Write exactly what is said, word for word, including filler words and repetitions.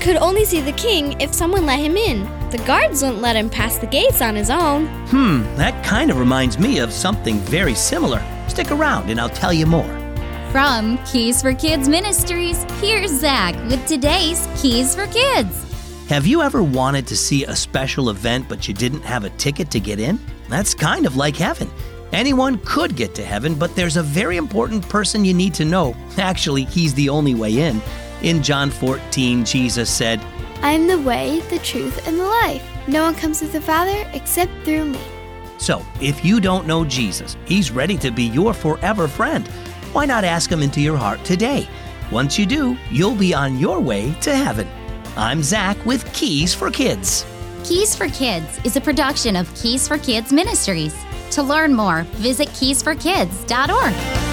could only see the king if someone let him in. The guards wouldn't let him pass the gates on his own. Hmm, that kind of reminds me of something very similar. Stick around and I'll tell you more. From Keys for Kids Ministries, here's Zach with today's Keys for Kids. Have you ever wanted to see a special event but you didn't have a ticket to get in? That's kind of like heaven. Anyone could get to heaven, but there's a very important person you need to know. Actually, he's the only way in. In John fourteen, Jesus said, I am the way, the truth, and the life. No one comes to the Father except through me. So, if you don't know Jesus, he's ready to be your forever friend. Why not ask him into your heart today? Once you do, you'll be on your way to heaven. I'm Zach with Keys for Kids. Keys for Kids is a production of Keys for Kids Ministries. To learn more, visit keys for kids dot org.